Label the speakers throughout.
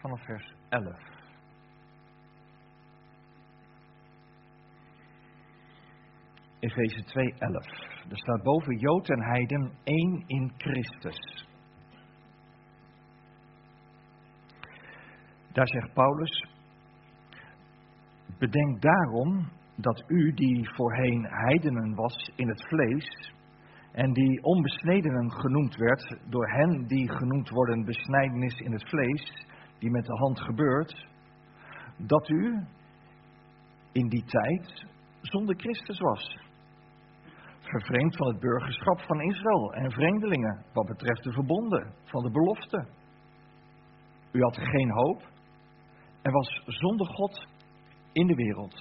Speaker 1: vanaf vers 11. Efeze 2:11. Er staat boven Jood en heiden één in Christus. Daar zegt Paulus: bedenk daarom dat u die voorheen heidenen was in het vlees en die onbesnedenen genoemd werd door hen die genoemd worden besnijdenis in het vlees, die met de hand gebeurt, dat u in die tijd zonder Christus was. Vervreemd van het burgerschap van Israël en vreemdelingen wat betreft de verbonden van de belofte. U had geen hoop en was zonder God in de wereld.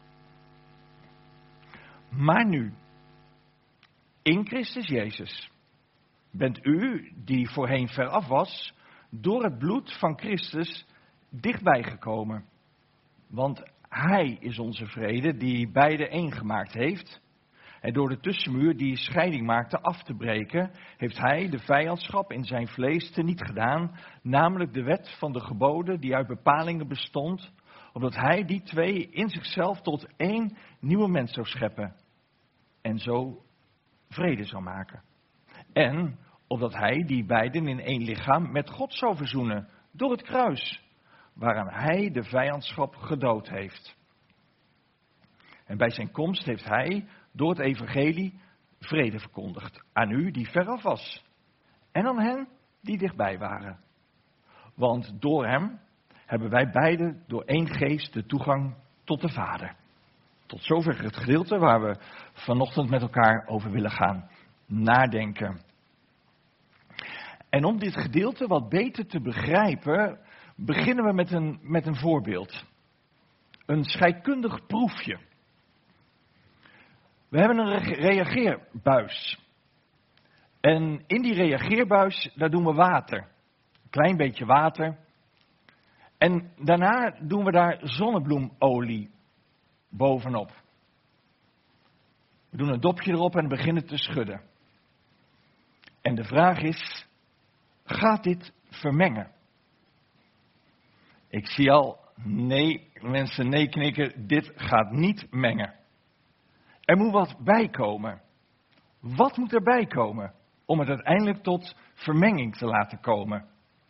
Speaker 1: Maar nu, in Christus Jezus, bent u, die voorheen veraf was, door het bloed van Christus dichtbij gekomen. Want Hij is onze vrede, die beide één gemaakt heeft. En door de tussenmuur die scheiding maakte af te breken, heeft Hij de vijandschap in zijn vlees teniet gedaan, namelijk de wet van de geboden die uit bepalingen bestond, opdat Hij die twee in zichzelf tot één nieuwe mens zou scheppen en zo vrede zou maken. En opdat Hij die beiden in één lichaam met God zou verzoenen door het kruis, waaraan Hij de vijandschap gedood heeft. En bij zijn komst heeft Hij door het evangelie vrede verkondigd aan u die veraf was en aan hen die dichtbij waren. Want door hem hebben wij beiden door één geest de toegang tot de Vader. Tot zover het gedeelte waar we vanochtend met elkaar over willen gaan nadenken. En om dit gedeelte wat beter te begrijpen, beginnen we met een voorbeeld. Een scheikundig proefje. We hebben een reageerbuis. En in die reageerbuis, daar doen we water. Een klein beetje water. En daarna doen we daar zonnebloemolie bovenop. We doen een dopje erop en beginnen te schudden. En de vraag is, gaat dit vermengen? Ik zie al, nee, mensen nee knikken, dit gaat niet mengen. Er moet wat bij komen. Wat moet erbij komen om het uiteindelijk tot vermenging te laten komen?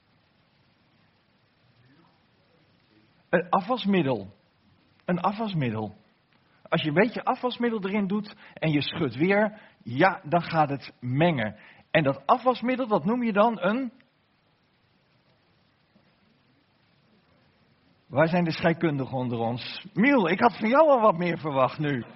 Speaker 1: Een afwasmiddel. Een afwasmiddel. Als je een beetje afwasmiddel erin doet en je schudt weer, ja, dan gaat het mengen. En dat afwasmiddel, dat noem je dan een... Waar zijn de scheikundigen onder ons? Miel, ik had van jou al wat meer verwacht nu.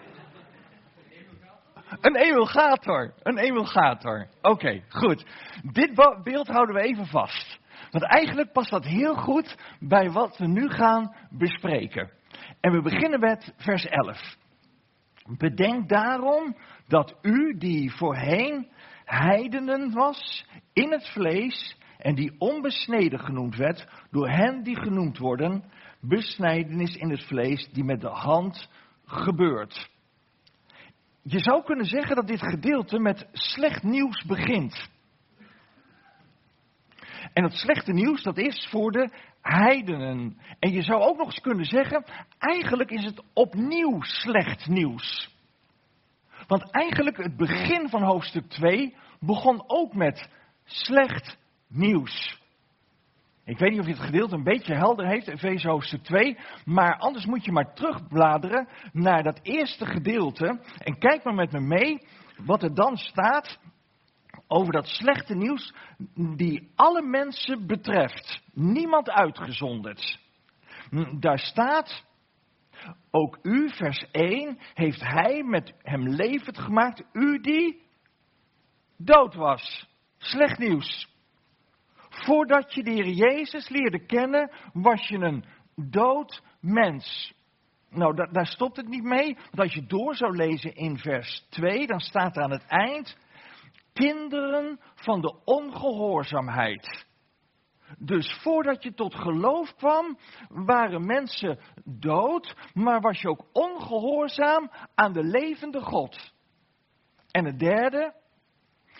Speaker 1: Een emulgator. Een emulgator. Oké, goed. Dit beeld houden we even vast. Want eigenlijk past dat heel goed bij wat we nu gaan bespreken. En we beginnen met vers 11. Bedenk daarom dat u die voorheen heidenen was in het vlees en die onbesneden genoemd werd door hen die genoemd worden, besnijdenis in het vlees die met de hand gebeurt. Je zou kunnen zeggen dat dit gedeelte met slecht nieuws begint. En dat slechte nieuws, dat is voor de heidenen. En je zou ook nog eens kunnen zeggen, eigenlijk is het opnieuw slecht nieuws. Want eigenlijk het begin van hoofdstuk 2 begon ook met slecht nieuws. Ik weet niet of je het gedeelte een beetje helder heeft, Efeze hoofdstuk 2. Maar anders moet je maar terugbladeren naar dat eerste gedeelte. En kijk maar met me mee wat er dan staat over dat slechte nieuws die alle mensen betreft. Niemand uitgezonderd. Daar staat, ook u, vers 1, heeft hij met hem levend gemaakt. U die dood was. Slecht nieuws. Voordat je de Heer Jezus leerde kennen, was je een dood mens. Nou, daar stopt het niet mee. Want als je door zou lezen in vers 2, dan staat er aan het eind, kinderen van de ongehoorzaamheid. Dus voordat je tot geloof kwam, waren mensen dood, maar was je ook ongehoorzaam aan de levende God. En het derde,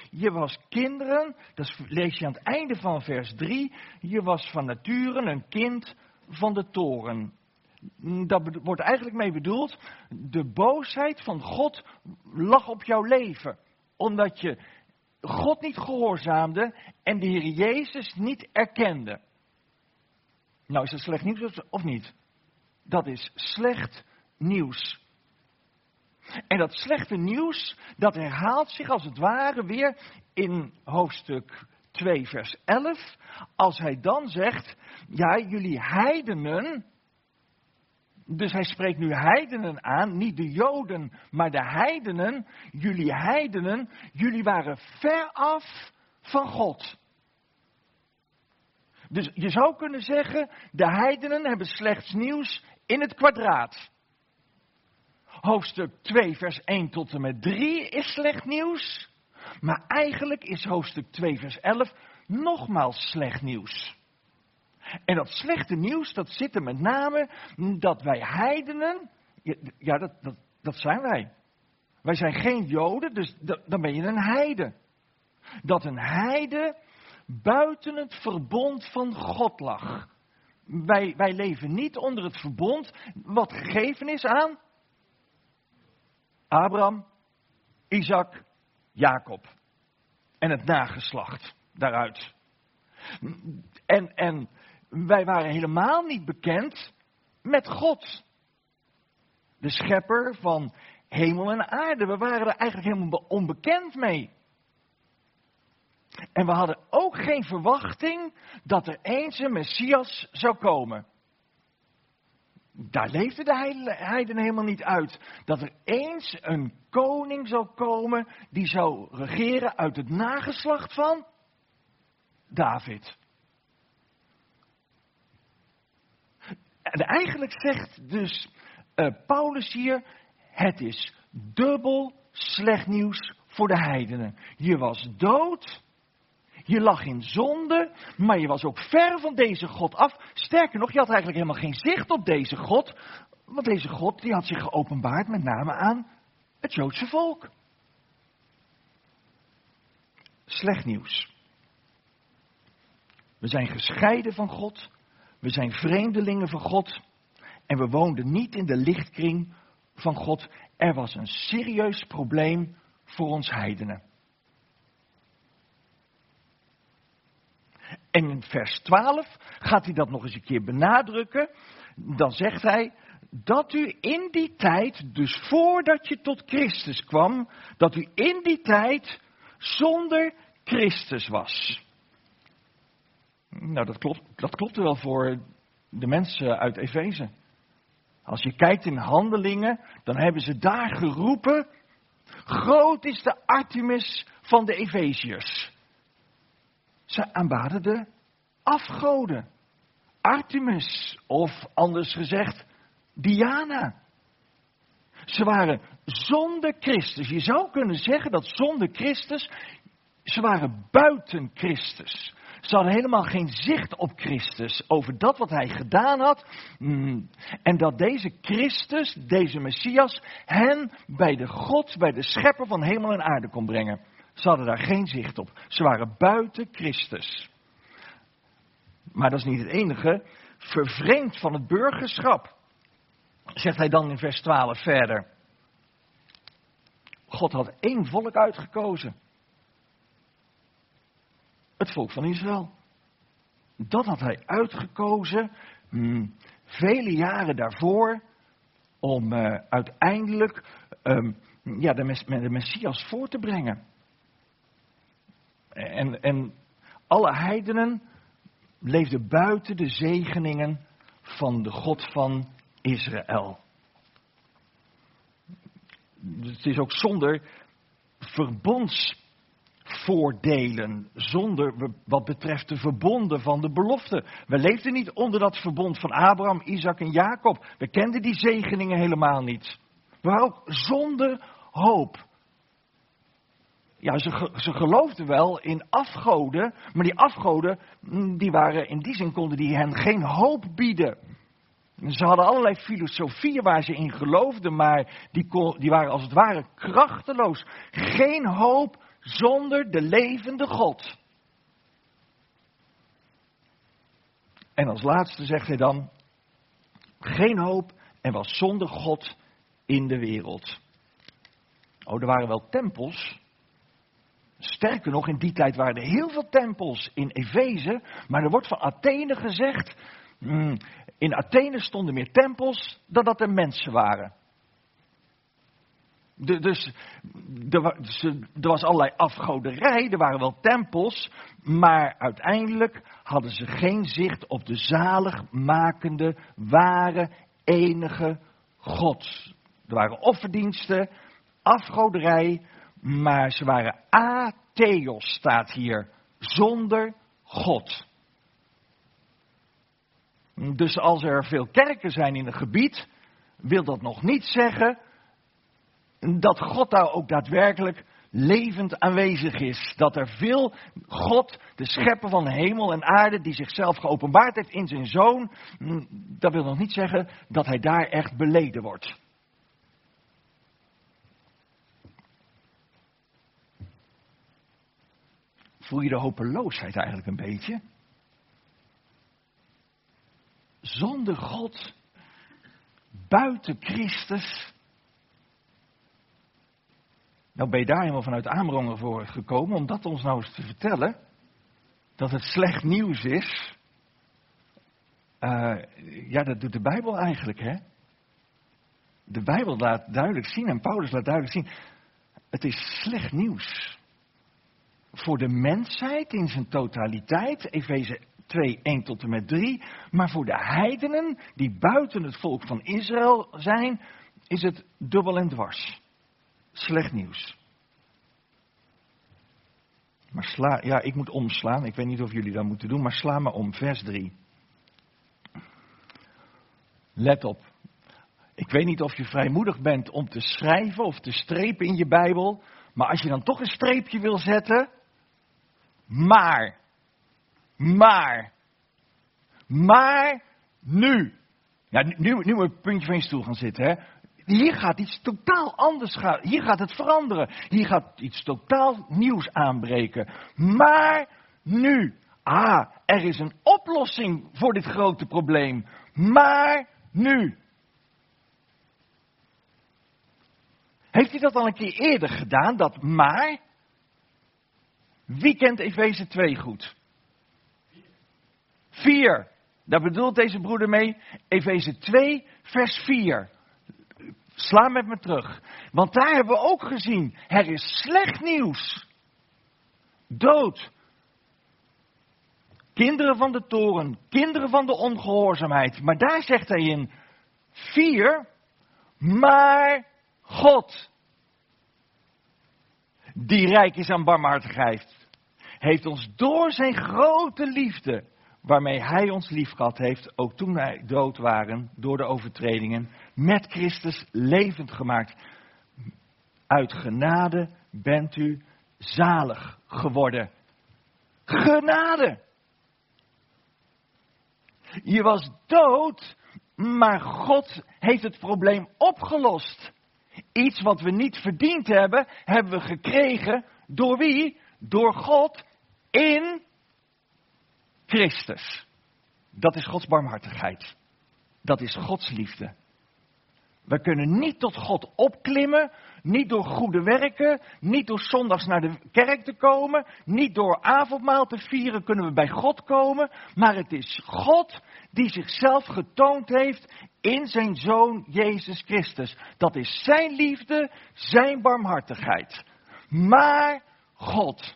Speaker 1: Je was kinderen, dat lees je aan het einde van vers 3. Je was van nature een kind van de toorn. Daar wordt eigenlijk mee bedoeld, de boosheid van God lag op jouw leven. Omdat je God niet gehoorzaamde en de Heer Jezus niet erkende. Nou, is dat slecht nieuws of niet? Dat is slecht nieuws. En dat slechte nieuws, dat herhaalt zich als het ware weer in hoofdstuk 2 vers 11. Als hij dan zegt, ja, jullie heidenen. Dus hij spreekt nu heidenen aan, niet de Joden, maar de heidenen. Jullie waren ver af van God. Dus je zou kunnen zeggen, de heidenen hebben slechts nieuws in het kwadraat. Hoofdstuk 2 vers 1 tot en met 3 is slecht nieuws. Maar eigenlijk is hoofdstuk 2 vers 11 nogmaals slecht nieuws. En dat slechte nieuws, dat zit er met name dat wij heidenen, ja dat zijn wij. Wij zijn geen Joden, dus dan ben je een heide. Dat een heide buiten het verbond van God lag. Wij leven niet onder het verbond wat gegeven is aan Abraham, Isaac, Jacob. En het nageslacht daaruit. En wij waren helemaal niet bekend met God. De schepper van hemel en aarde. We waren er eigenlijk helemaal onbekend mee. En we hadden ook geen verwachting dat er eens een Messias zou komen. Daar leefde de heiden helemaal niet uit. Dat er eens een koning zou komen die zou regeren uit het nageslacht van David. En eigenlijk zegt dus Paulus hier, het is dubbel slecht nieuws voor de heidenen. Je was dood, je lag in zonde, maar je was ook ver van deze God af. Sterker nog, je had eigenlijk helemaal geen zicht op deze God. Want deze God die had zich geopenbaard met name aan het Joodse volk. Slecht nieuws. We zijn gescheiden van God. We zijn vreemdelingen van God. En we woonden niet in de lichtkring van God. Er was een serieus probleem voor ons heidenen. En in vers 12 gaat hij dat nog eens een keer benadrukken. Dan zegt hij dat u in die tijd, dus voordat je tot Christus kwam, dat u in die tijd zonder Christus was. Nou, dat klopt wel voor de mensen uit Efeze. Als je kijkt in Handelingen, dan hebben ze daar geroepen, groot is de Artemis van de Efeziërs. Ze aanbaden de afgoden. Artemis, of anders gezegd, Diana. Ze waren zonder Christus. Je zou kunnen zeggen dat zonder Christus, ze waren buiten Christus. Ze hadden helemaal geen zicht op Christus, over dat wat hij gedaan had. En dat deze Christus, deze Messias, hen bij de God, bij de schepper van hemel en aarde kon brengen. Ze hadden daar geen zicht op. Ze waren buiten Christus. Maar dat is niet het enige. Vervreemd van het burgerschap. Zegt hij dan in vers 12 verder. God had één volk uitgekozen. Het volk van Israël. Dat had hij uitgekozen. Vele jaren daarvoor. Om uiteindelijk de Messias voor te brengen. En alle heidenen leefden buiten de zegeningen van de God van Israël. Het is ook zonder verbondsvoordelen, zonder wat betreft de verbonden van de belofte. We leefden niet onder dat verbond van Abraham, Isaac en Jacob. We kenden die zegeningen helemaal niet. We waren ook zonder hoop. Ja, ze geloofden wel in afgoden, maar die afgoden, die waren in die zin konden die hen geen hoop bieden. Ze hadden allerlei filosofieën waar ze in geloofden, maar die waren als het ware krachteloos. Geen hoop, zonder de levende God. En als laatste zegt hij dan, geen hoop en was zonder God in de wereld. Oh, er waren wel tempels. Sterker nog, in die tijd waren er heel veel tempels in Efeze. Maar er wordt van Athene gezegd, in Athene stonden meer tempels dan dat er mensen waren. Dus er was allerlei afgoderij, er waren wel tempels, maar uiteindelijk hadden ze geen zicht op de zaligmakende, ware, enige God. Er waren offerdiensten, afgoderij, maar ze waren atheos, staat hier, zonder God. Dus als er veel kerken zijn in een gebied, wil dat nog niet zeggen dat God daar ook daadwerkelijk levend aanwezig is. Dat er veel God, de schepper van hemel en aarde, die zichzelf geopenbaard heeft in zijn zoon, dat wil nog niet zeggen dat hij daar echt beleden wordt. Voel je de hopeloosheid eigenlijk een beetje? Zonder God, buiten Christus. Nou ben je daar helemaal vanuit Amerongen voor gekomen om dat ons nou eens te vertellen. Dat het slecht nieuws is. Ja, dat doet de Bijbel eigenlijk, hè. De Bijbel laat duidelijk zien en Paulus laat duidelijk zien. Het is slecht nieuws. Voor de mensheid in zijn totaliteit, Efeze 2, 1 tot en met 3. Maar voor de heidenen die buiten het volk van Israël zijn, is het dubbel en dwars. Slecht nieuws. Maar ik moet omslaan. Ik weet niet of jullie dat moeten doen, maar sla maar om. Vers 3. Let op. Ik weet niet of je vrijmoedig bent om te schrijven of te strepen in je Bijbel. Maar als je dan toch een streepje wil zetten. Maar nu. Ja, nu moet je op het puntje van je stoel gaan zitten, hè. Hier gaat iets totaal anders. Hier gaat het veranderen. Hier gaat iets totaal nieuws aanbreken. Maar nu. Er is een oplossing voor dit grote probleem. Maar nu. Heeft hij dat al een keer eerder gedaan, dat maar? Wie kent Efeze 2 goed? 4. Daar bedoelt deze broeder mee. Efeze 2, vers 4. Sla met me terug. Want daar hebben we ook gezien. Er is slecht nieuws. Dood. Kinderen van de toren. Kinderen van de ongehoorzaamheid. Maar daar zegt hij in 4. Maar God. Die rijk is aan barmhartigheid. Heeft ons door zijn grote liefde, waarmee hij ons liefgehad heeft, ook toen wij dood waren door de overtredingen, met Christus levend gemaakt. Uit genade bent u zalig geworden. Genade! Je was dood, maar God heeft het probleem opgelost. Iets wat we niet verdiend hebben, hebben we gekregen door wie? Door God in Christus. Dat is Gods barmhartigheid. Dat is Gods liefde. We kunnen niet tot God opklimmen, niet door goede werken, niet door zondags naar de kerk te komen, niet door avondmaal te vieren kunnen we bij God komen, maar het is God die zichzelf getoond heeft in zijn Zoon Jezus Christus. Dat is zijn liefde, zijn barmhartigheid. Maar God.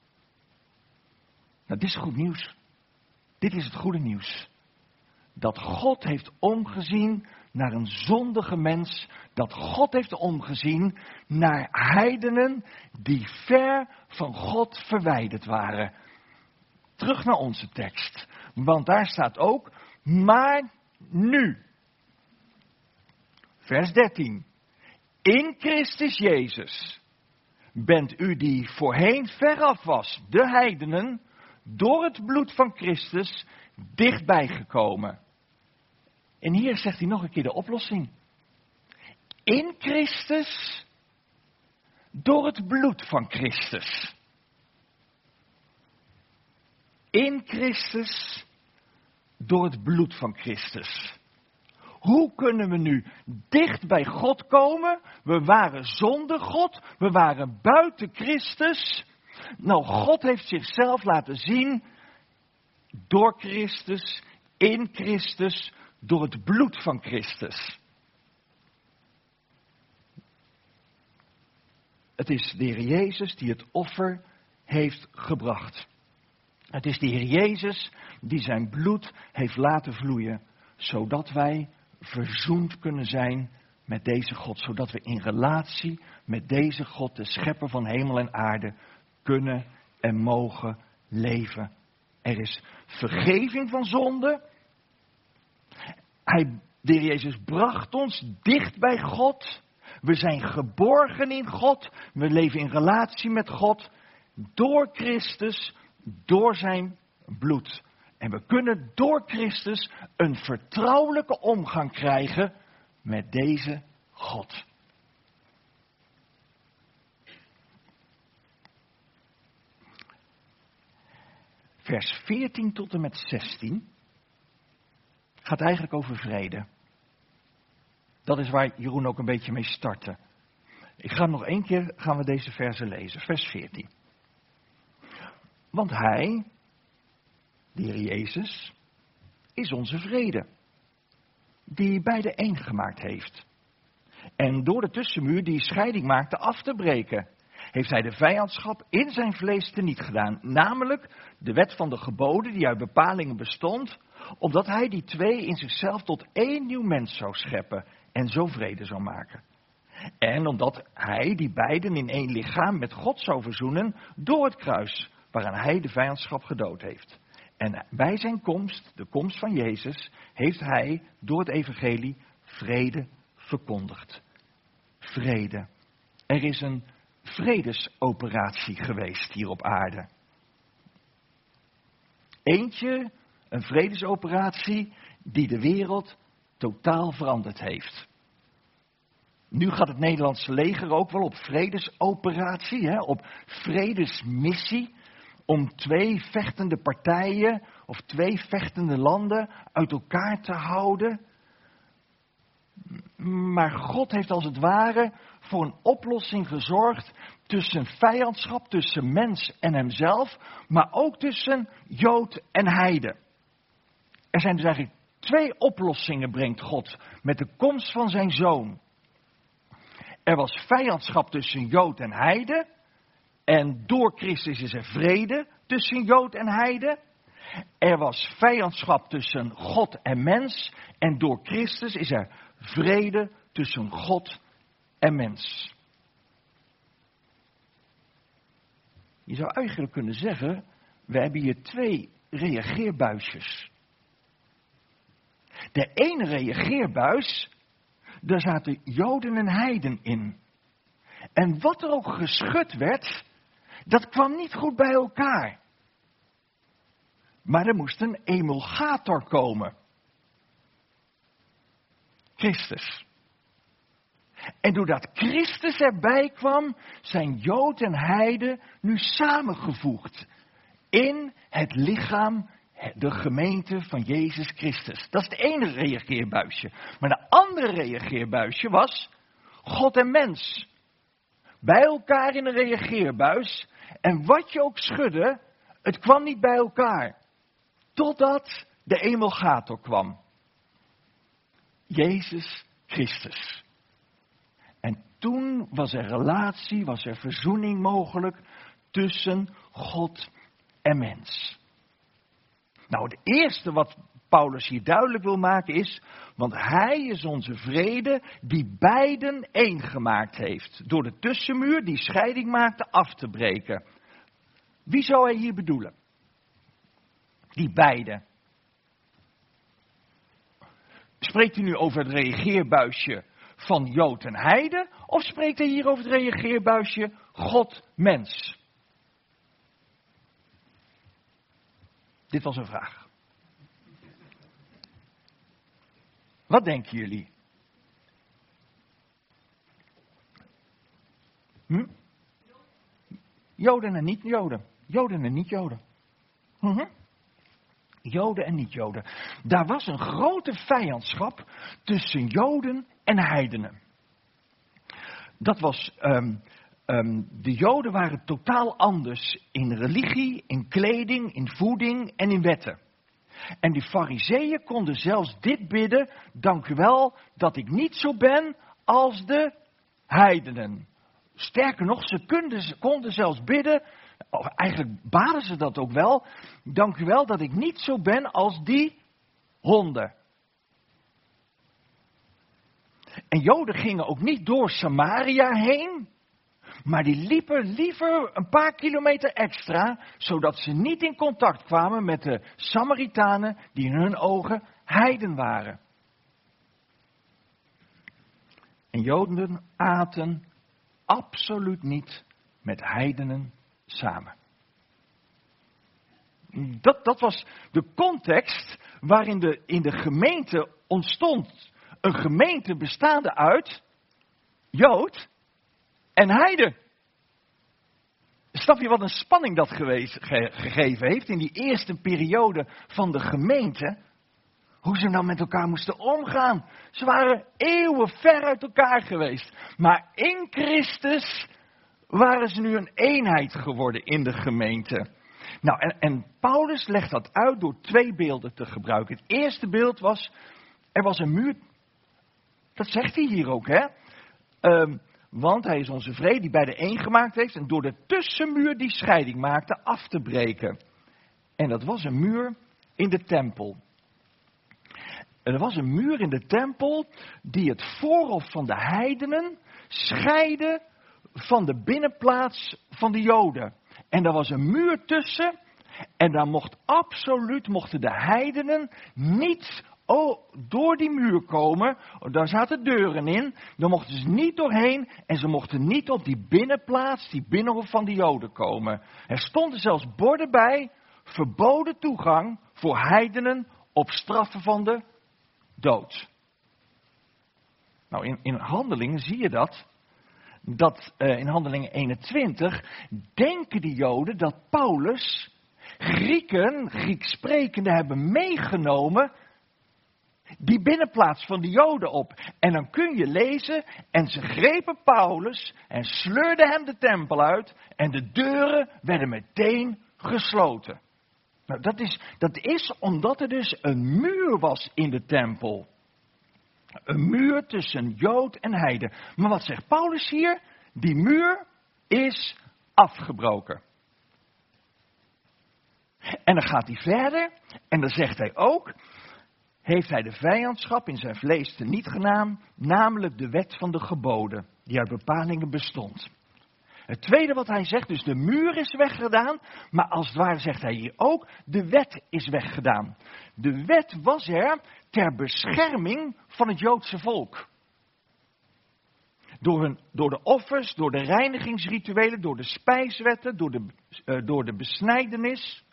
Speaker 1: Nou, dit is goed nieuws. Dit is het goede nieuws. Dat God heeft omgezien naar een zondige mens. Dat God heeft omgezien naar heidenen die ver van God verwijderd waren. Terug naar onze tekst. Want daar staat ook, maar nu. Vers 13. In Christus Jezus bent u die voorheen veraf was, de heidenen, door het bloed van Christus dichtbij gekomen. En hier zegt hij nog een keer de oplossing. In Christus Door het bloed van Christus. In Christus, door het bloed van Christus. Hoe kunnen we nu dicht bij God komen? We waren zonder God, we waren buiten Christus. Nou, God heeft zichzelf laten zien door Christus, in Christus, door het bloed van Christus. Het is de Heer Jezus die het offer heeft gebracht. Het is de Heer Jezus die zijn bloed heeft laten vloeien, zodat wij verzoend kunnen zijn met deze God. Zodat we in relatie met deze God, de schepper van hemel en aarde, kunnen en mogen leven. Er is vergeving van zonde. De Heer Jezus bracht ons dicht bij God. We zijn geborgen in God. We leven in relatie met God. Door Christus, door zijn bloed. En we kunnen door Christus een vertrouwelijke omgang krijgen met deze God. Vers 14 tot en met 16 gaat eigenlijk over vrede. Dat is waar Jeroen ook een beetje mee startte. Nog één keer gaan we deze versen lezen. Vers 14. Want hij, de Heer Jezus, is onze vrede, die beide één gemaakt heeft. En door de tussenmuur die scheiding maakte af te breken, heeft hij de vijandschap in zijn vlees teniet gedaan. Namelijk de wet van de geboden die uit bepalingen bestond, opdat hij die twee in zichzelf tot één nieuw mens zou scheppen en zo vrede zou maken. En omdat hij die beiden in één lichaam met God zou verzoenen door het kruis, waaraan hij de vijandschap gedood heeft. En bij zijn komst, de komst van Jezus, heeft hij door het evangelie vrede verkondigd. Vrede. Er is een vredesoperatie geweest hier op aarde. Eentje, een vredesoperatie die de wereld totaal veranderd heeft. Nu gaat het Nederlandse leger ook wel op vredesoperatie, op vredesmissie. Om twee vechtende partijen of twee vechtende landen uit elkaar te houden. Maar God heeft als het ware voor een oplossing gezorgd tussen vijandschap, tussen mens en hemzelf, maar ook tussen Jood en Heide. Er zijn dus eigenlijk twee oplossingen, brengt God met de komst van zijn zoon. Er was vijandschap tussen Jood en Heide. En door Christus is er vrede tussen Jood en Heide. Er was vijandschap tussen God en mens. En door Christus is er vrede tussen God en mens. Je zou eigenlijk kunnen zeggen, we hebben hier twee reageerbuisjes. De ene reageerbuis, daar zaten Joden en Heiden in. En wat er ook geschud werd, dat kwam niet goed bij elkaar. Maar er moest een emulgator komen. Christus. En doordat Christus erbij kwam, zijn Jood en Heide nu samengevoegd. In het lichaam, de gemeente van Jezus Christus. Dat is het ene reageerbuisje. Maar de andere reageerbuisje was God en mens. Bij elkaar in een reageerbuis. En wat je ook schudde, het kwam niet bij elkaar. Totdat de emulgator kwam. Jezus Christus. En toen was er relatie, was er verzoening mogelijk tussen God en mens. Nou, het eerste wat Paulus hier duidelijk wil maken is, want hij is onze vrede die beiden één gemaakt heeft. Door de tussenmuur die scheiding maakte af te breken. Wie zou hij hier bedoelen? Die beiden. Spreekt hij nu over het reageerbuisje van Jood en Heide? Of spreekt hij hier over het reageerbuisje God-mens? Dit was een vraag. Wat denken jullie? Joden en niet-Joden. Joden en niet-Joden. Joden en niet-Joden. Daar was een grote vijandschap tussen Joden en heidenen. Dat was, de Joden waren totaal anders in religie, in kleding, in voeding en in wetten. En die Farizeeën konden zelfs dit bidden: dank u wel dat ik niet zo ben als de heidenen. Sterker nog, ze konden zelfs bidden, eigenlijk baden ze dat ook wel: dank u wel dat ik niet zo ben als die honden. En Joden gingen ook niet door Samaria heen, maar die liepen liever een paar kilometer extra, zodat ze niet in contact kwamen met de Samaritanen die in hun ogen heiden waren. En Joden aten absoluut niet met heidenen samen. Dat was de context waarin in de gemeente ontstond. Een gemeente bestaande uit Jood en heiden. Snap je wat een spanning dat gegeven heeft in die eerste periode van de gemeente? Hoe ze nou met elkaar moesten omgaan. Ze waren eeuwen ver uit elkaar geweest. Maar in Christus waren ze nu een eenheid geworden in de gemeente. Nou, en Paulus legt dat uit door 2 beelden te gebruiken. Het eerste beeld was, er was een muur. Dat zegt hij hier ook, hè? Want hij is onze vrede die beide één gemaakt heeft en door de tussenmuur die scheiding maakte af te breken. En dat was een muur in de tempel. Er was een muur in de tempel die het voorhof van de heidenen scheidde van de binnenplaats van de Joden. En daar was een muur tussen en daar mochten de heidenen niet door die muur komen. Daar zaten deuren in, daar mochten ze niet doorheen en ze mochten niet op die binnenplaats, die binnenhof van de Joden komen. Er stonden zelfs borden bij, verboden toegang voor heidenen op straffen van de dood. Nou, in Handelingen zie je dat in Handelingen 21 denken die Joden dat Paulus Grieks sprekende hebben meegenomen die binnenplaats van de Joden op. En dan kun je lezen, en ze grepen Paulus en sleurden hem de tempel uit en de deuren werden meteen gesloten. Nou, dat is omdat er dus een muur was in de tempel. Een muur tussen Jood en heiden. Maar wat zegt Paulus hier? Die muur is afgebroken. En dan gaat hij verder en dan zegt hij ook, heeft hij de vijandschap in zijn vlees teniet gedaan, namelijk de wet van de geboden, die uit bepalingen bestond. Het tweede wat hij zegt, dus de muur is weggedaan, maar als het ware zegt hij hier ook, de wet is weggedaan. De wet was er ter bescherming van het Joodse volk. Door de offers, door de reinigingsrituelen, door de spijswetten, door de besnijdenis,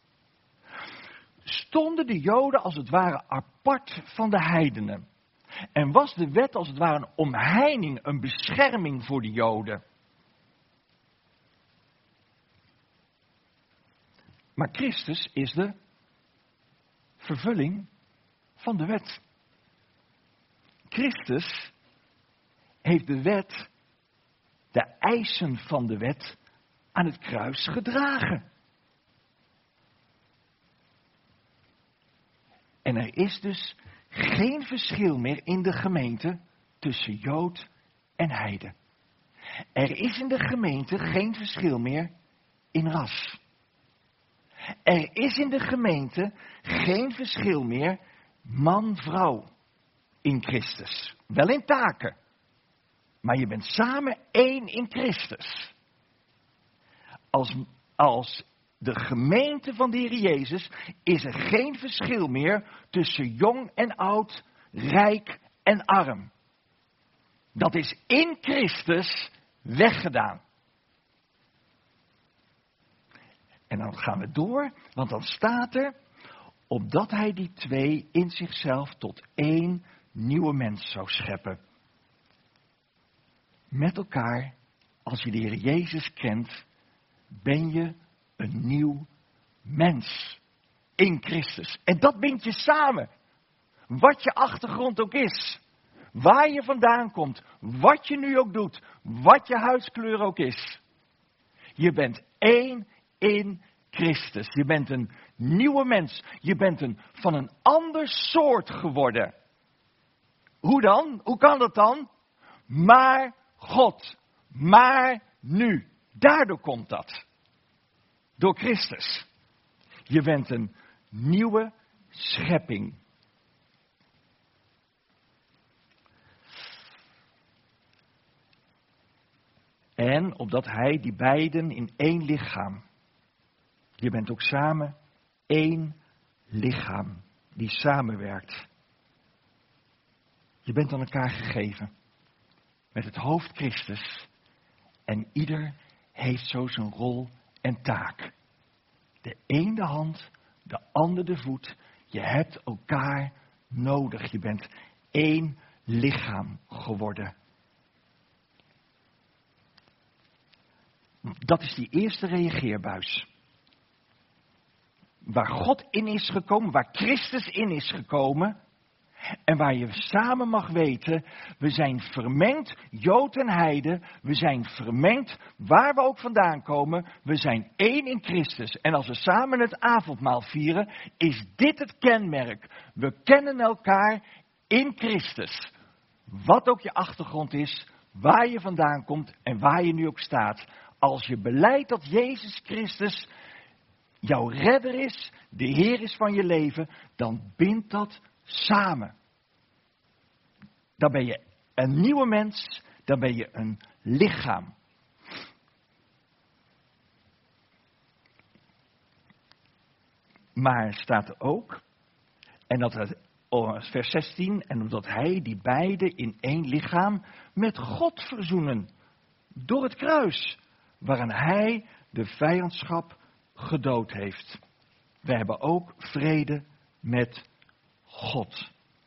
Speaker 1: stonden de Joden als het ware apart van de heidenen. En was de wet als het ware een omheining, een bescherming voor de Joden. Maar Christus is de vervulling van de wet. Christus heeft de wet, de eisen van de wet, aan het kruis gedragen. En er is dus geen verschil meer in de gemeente tussen Jood en heiden. Er is in de gemeente geen verschil meer in ras. Er is in de gemeente geen verschil meer man-vrouw in Christus. Wel in taken, maar je bent samen één in Christus. Als de gemeente van de Heer Jezus is er geen verschil meer tussen jong en oud, rijk en arm. Dat is in Christus weggedaan. En dan gaan we door, want dan staat er, opdat hij die twee in zichzelf tot één nieuwe mens zou scheppen. Met elkaar, als je de Heer Jezus kent, ben je een nieuw mens in Christus. En dat bindt je samen. Wat je achtergrond ook is. Waar je vandaan komt. Wat je nu ook doet. Wat je huidskleur ook is. Je bent één in Christus. Je bent een nieuwe mens. Je bent van een ander soort geworden. Hoe dan? Hoe kan dat dan? Maar God. Maar nu. Daardoor komt dat. Door Christus. Je bent een nieuwe schepping. En opdat hij die beiden in één lichaam. Je bent ook samen één lichaam die samenwerkt. Je bent aan elkaar gegeven. Met het hoofd Christus. En ieder heeft zo zijn rol en taak. De een de hand, de ander de voet. Je hebt elkaar nodig. Je bent één lichaam geworden. Dat is die eerste reageerbuis. Waar God in is gekomen, waar Christus in is gekomen. En waar je samen mag weten, we zijn vermengd, Jood en Heide. We zijn vermengd, waar we ook vandaan komen. We zijn één in Christus. En als we samen het avondmaal vieren, is dit het kenmerk. We kennen elkaar in Christus. Wat ook je achtergrond is, waar je vandaan komt en waar je nu ook staat. Als je belijdt dat Jezus Christus jouw redder is, de Heer is van je leven, dan bindt dat samen. Dan ben je een nieuwe mens, dan ben je een lichaam. Maar staat er ook, en dat het, vers 16, en omdat hij die beide in één lichaam met God verzoenen, door het kruis, waaraan hij de vijandschap gedood heeft. We hebben ook vrede met God.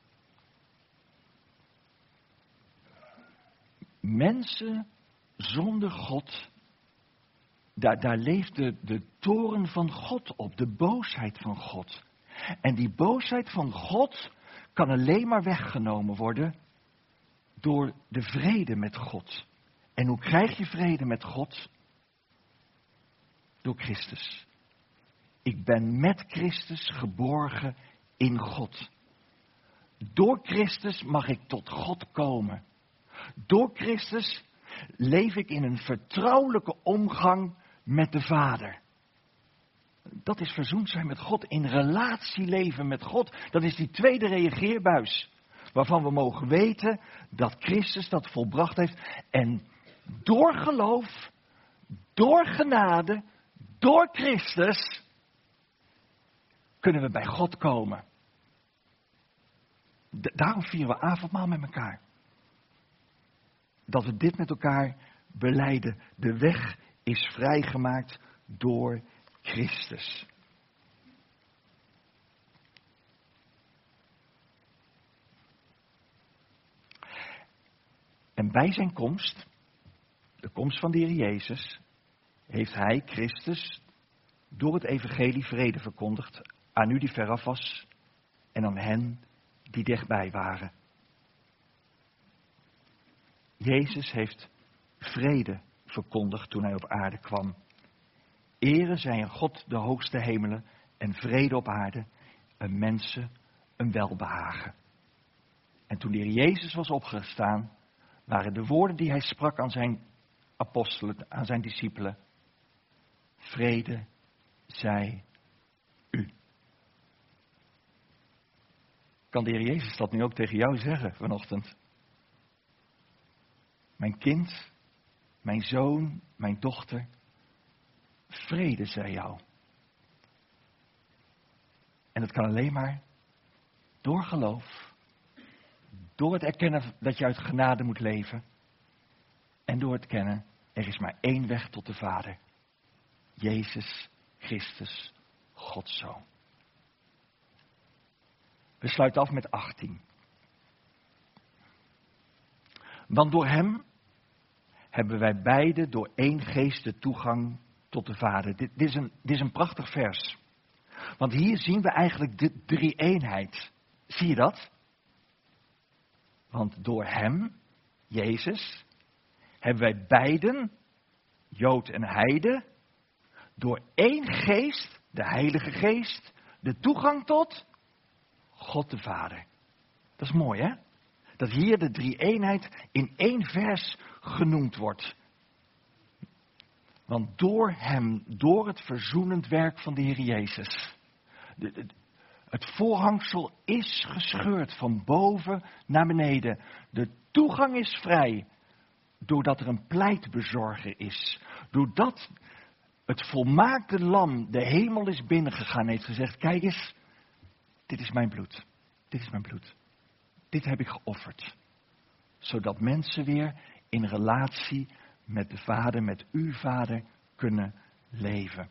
Speaker 1: Mensen zonder God, daar leeft de toorn van God op, de boosheid van God. En die boosheid van God kan alleen maar weggenomen worden door de vrede met God. En hoe krijg je vrede met God? Door Christus. Ik ben met Christus geborgen in God. Door Christus mag ik tot God komen. Door Christus leef ik in een vertrouwelijke omgang met de Vader. Dat is verzoend zijn met God, in relatie leven met God. Dat is die tweede reageerbuis. Waarvan we mogen weten dat Christus dat volbracht heeft. En door geloof, door genade, door Christus kunnen we bij God komen. Daarom vieren we avondmaal met elkaar. Dat we dit met elkaar belijden. De weg is vrijgemaakt door Christus. En bij zijn komst, de komst van de Heer Jezus, heeft hij, Christus, door het evangelie vrede verkondigd aan u die veraf was en aan hen die dichtbij waren. Jezus heeft vrede verkondigd toen hij op aarde kwam. Ere zij aan God de hoogste hemelen en vrede op aarde, een mensen een welbehagen. En toen de Heer Jezus was opgestaan, waren de woorden die hij sprak aan zijn apostelen, aan zijn discipelen: vrede zij u. Kan de Heer Jezus dat nu ook tegen jou zeggen vanochtend? Mijn kind, mijn zoon, mijn dochter, vrede zij jou. En dat kan alleen maar door geloof, door het erkennen dat je uit genade moet leven en door het kennen, er is maar één weg tot de Vader. Jezus Christus, Gods Zoon. We sluiten af met 18. Want door hem hebben wij beiden door één geest de toegang tot de Vader. Dit is een prachtig vers. Want hier zien we eigenlijk de drie-eenheid. Zie je dat? Want door hem, Jezus, hebben wij beiden, Jood en Heide, door één geest, de Heilige Geest, de toegang tot God de Vader. Dat is mooi, hè? Dat hier de drie-eenheid in één vers genoemd wordt. Want door hem, door het verzoenend werk van de Heer Jezus, het voorhangsel is gescheurd van boven naar beneden. De toegang is vrij, doordat er een pleitbezorger is. Doordat het volmaakte lam de hemel is binnengegaan, heeft gezegd, kijk eens, dit is mijn bloed. Dit is mijn bloed. Dit heb ik geofferd. Zodat mensen weer in relatie met de Vader, met uw Vader, kunnen leven.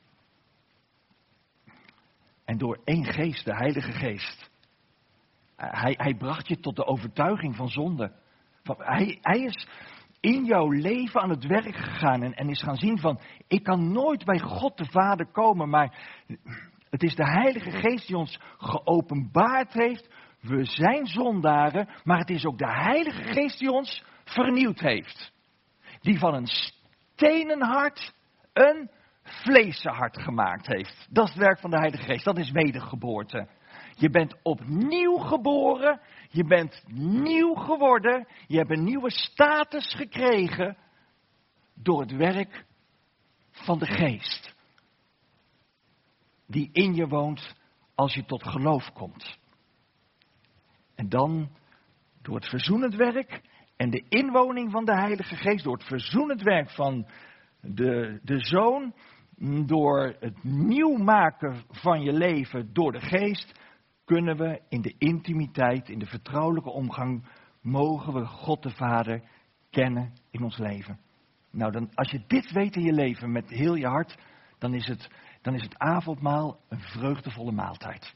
Speaker 1: En door één geest, de Heilige Geest. Hij bracht je tot de overtuiging van zonde. Hij is in jouw leven aan het werk gegaan en is gaan zien van, ik kan nooit bij God de Vader komen, maar het is de Heilige Geest die ons geopenbaard heeft. We zijn zondaren, maar het is ook de Heilige Geest die ons vernieuwd heeft. Die van een stenen hart een vleesen hart gemaakt heeft. Dat is het werk van de Heilige Geest, dat is wedergeboorte. Je bent opnieuw geboren, je bent nieuw geworden, je hebt een nieuwe status gekregen door het werk van de Geest. Die in je woont als je tot geloof komt. En dan door het verzoenend werk en de inwoning van de Heilige Geest, door het verzoenend werk van de Zoon, door het nieuw maken van je leven door de Geest, kunnen we in de intimiteit, in de vertrouwelijke omgang, mogen we God de Vader kennen in ons leven. Nou, dan, als je dit weet in je leven met heel je hart, dan is het avondmaal een vreugdevolle maaltijd.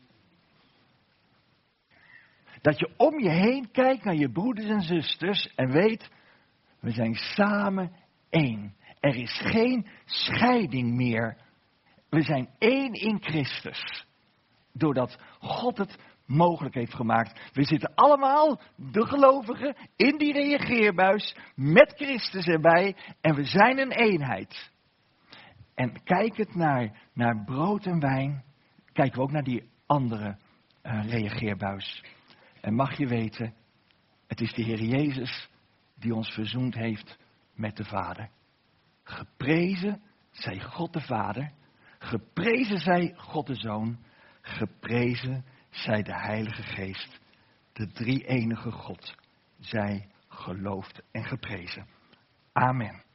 Speaker 1: Dat je om je heen kijkt naar je broeders en zusters en weet, we zijn samen één. Er is geen scheiding meer. We zijn één in Christus. Doordat God het mogelijk heeft gemaakt. We zitten allemaal, de gelovigen, in die reageerbuis met Christus erbij. En we zijn een eenheid. En kijkend naar brood en wijn, kijken we ook naar die andere reageerbuis. En mag je weten, het is de Heer Jezus die ons verzoend heeft met de Vader. Geprezen zij God de Vader, geprezen zij God de Zoon, geprezen zij de Heilige Geest, de drie-enige God, zij geloofd en geprezen. Amen.